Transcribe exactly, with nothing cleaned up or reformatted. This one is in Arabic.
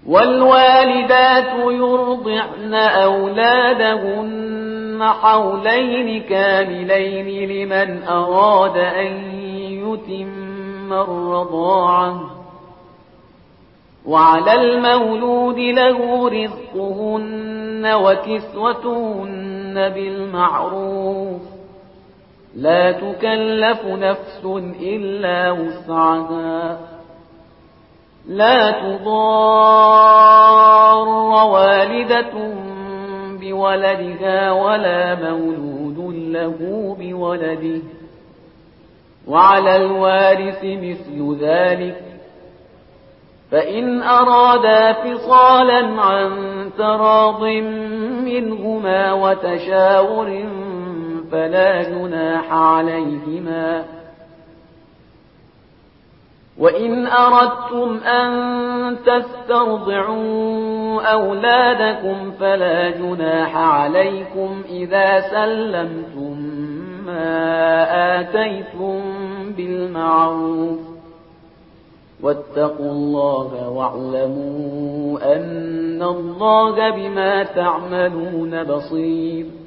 والوالدات يرضعن أولادهن حولين كاملين لمن أراد أن يتم الرضاعة وعلى المولود له رزقهن وكسوتهن بالمعروف لا تكلف نفس إلا وسعها لا تضار والدة بولدها ولا مولود له بولده وعلى الوارث مثل ذلك فإن أرادا فصالا عن تراض منهما وتشاور فلا جناح عليهما وإن أردتم أن تسترضعوا أولادكم فلا جناح عليكم إذا سلمتم ما آتيتم بالمعروف واتقوا الله واعلموا أن الله بما تعملون بصير